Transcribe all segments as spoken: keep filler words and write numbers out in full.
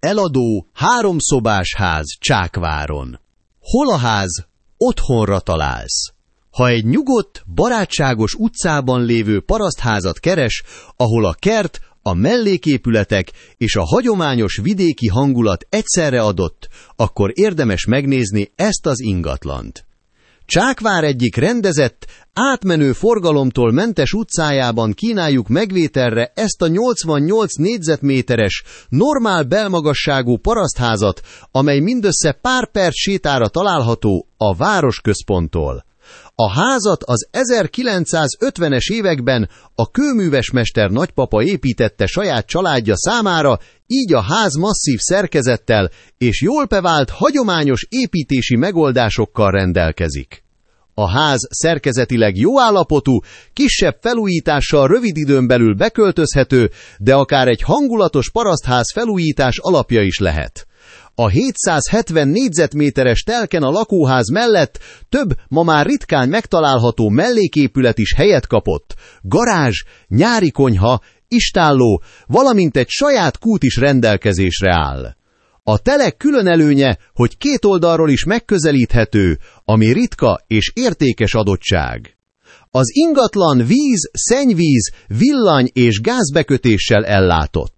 Eladó háromszobás ház Csákváron. Hol a ház, otthonra találsz. Ha egy nyugodt, barátságos utcában lévő parasztházat keres, ahol a kert, a melléképületek és a hagyományos vidéki hangulat egyszerre adott, akkor érdemes megnézni ezt az ingatlant. Csákvár egyik rendezett, átmenő forgalomtól mentes utcájában kínáljuk megvételre ezt a nyolcvannyolc négyzetméteres, normál belmagasságú parasztházat, amely mindössze pár perc sétára található a városközponttól. A házat az ezerkilencszázötvenes években a kőművesmester nagypapa építette saját családja számára, így a ház masszív szerkezettel és jól bevált hagyományos építési megoldásokkal rendelkezik. A ház szerkezetileg jó állapotú, kisebb felújítással rövid időn belül beköltözhető, de akár egy hangulatos parasztház felújítás alapja is lehet. A hétszázhetven négyzetméteres telken a lakóház mellett több ma már ritkán megtalálható melléképület is helyet kapott, garázs, nyári konyha, istálló, valamint egy saját kút is rendelkezésre áll. A telek külön előnye, hogy két oldalról is megközelíthető, ami ritka és értékes adottság. Az ingatlan víz, szennyvíz, villany és gázbekötéssel ellátott.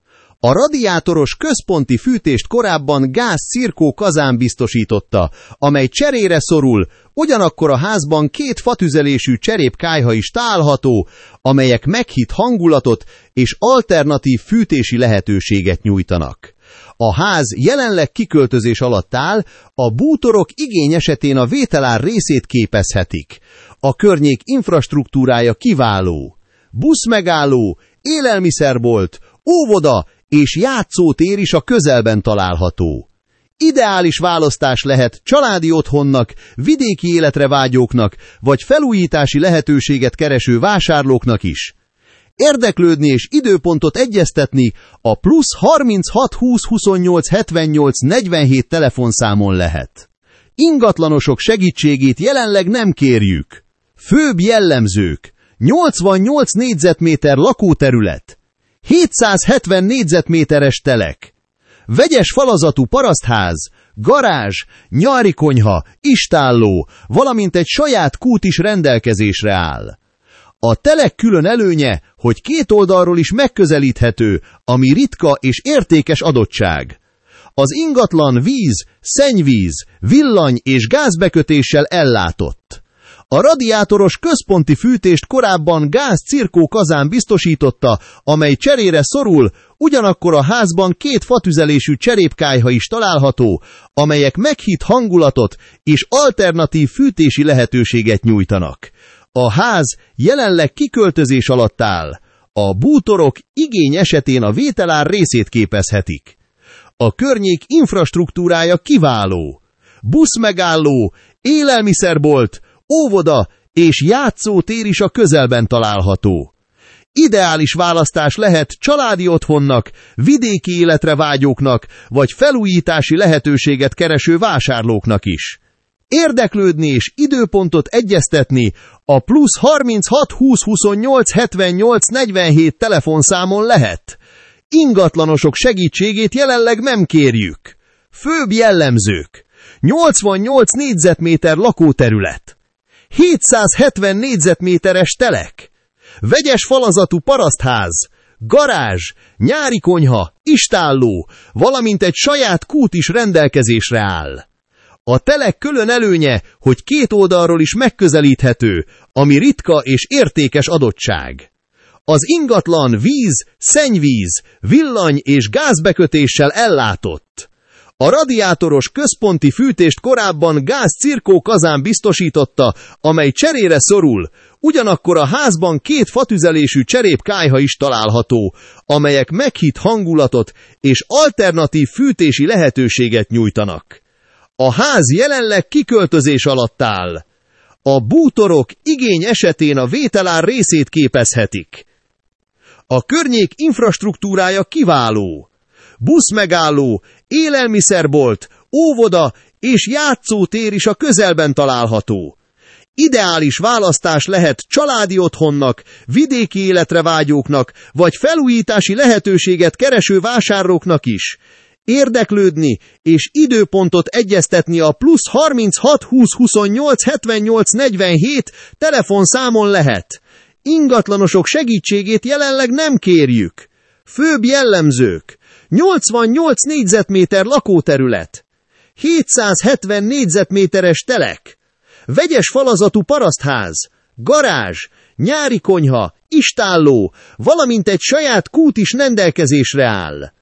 A radiátoros központi fűtést korábban gáz-cirkó kazán biztosította, amely cserére szorul, ugyanakkor a házban két fatüzelésű cserépkályha is található, amelyek meghitt hangulatot és alternatív fűtési lehetőséget nyújtanak. A ház jelenleg kiköltözés alatt áll, a bútorok igény esetén a vételár részét képezhetik. A környék infrastruktúrája kiváló. Buszmegálló, élelmiszerbolt, óvoda és játszótér is a közelben található. Ideális választás lehet családi otthonnak, vidéki életre vágyóknak, vagy felújítási lehetőséget kereső vásárlóknak is. Érdeklődni és időpontot egyeztetni a plusz harminchat húsz huszonnyolc hetvennyolc negyvenhét telefonszámon lehet. Ingatlanosok segítségét jelenleg nem kérjük. Főbb jellemzők: nyolcvannyolc négyzetméter lakóterület, hétszázhetven négyzetméteres telek, vegyes falazatú parasztház, garázs, nyári konyha, istálló, valamint egy saját kút is rendelkezésre áll. A telek külön előnye, hogy két oldalról is megközelíthető, ami ritka és értékes adottság. Az ingatlan víz, szennyvíz, villany és gázbekötéssel ellátott. A radiátoros központi fűtést korábban gáz-cirkó kazán biztosította, amely cserére szorul, ugyanakkor a házban két fatüzelésű cserépkályha is található, amelyek meghitt hangulatot és alternatív fűtési lehetőséget nyújtanak. A ház jelenleg kiköltözés alatt áll, a bútorok igény esetén a vételár részét képezhetik. A környék infrastruktúrája kiváló. Buszmegálló, élelmiszerbolt, óvoda és játszótér is a közelben található. Ideális választás lehet családi otthonnak, vidéki életre vágyóknak, vagy felújítási lehetőséget kereső vásárlóknak is. Érdeklődni és időpontot egyeztetni a plusz harminchat húsz huszonnyolc hetvennyolc negyvenhét telefonszámon lehet. Ingatlanosok segítségét jelenleg nem kérjük. Főbb jellemzők: nyolcvannyolc négyzetméter lakóterület, hétszázhetven négyzetméteres telek, vegyes falazatú parasztház, garázs, nyári konyha, istálló, valamint egy saját kút is rendelkezésre áll. A telek külön előnye, hogy két oldalról is megközelíthető, ami ritka és értékes adottság. Az ingatlan víz, szennyvíz, villany és gázbekötéssel ellátott. A radiátoros központi fűtést korábban gáz-cirkó kazán biztosította, amely cserére szorul, ugyanakkor a házban két fatüzelésű cserépkályha is található, amelyek meghitt hangulatot és alternatív fűtési lehetőséget nyújtanak. A ház jelenleg kiköltözés alatt áll. A bútorok igény esetén a vételár részét képezhetik. A környék infrastruktúrája kiváló. Buszmegálló, élelmiszerbolt, óvoda és játszótér is a közelben található. Ideális választás lehet családi otthonnak, vidéki életre vágyóknak, vagy felújítási lehetőséget kereső vásárlóknak is. Érdeklődni és időpontot egyeztetni a plusz harminchat húsz huszonnyolc hetvennyolc negyvenhét telefonszámon lehet. Ingatlanosok segítségét jelenleg nem kérjük. Főbb jellemzők: nyolcvannyolc négyzetméter lakóterület, hétszázhetven négyzetméteres telek, vegyes falazatú parasztház, garázs, nyári konyha, istálló, valamint egy saját kút is rendelkezésre áll.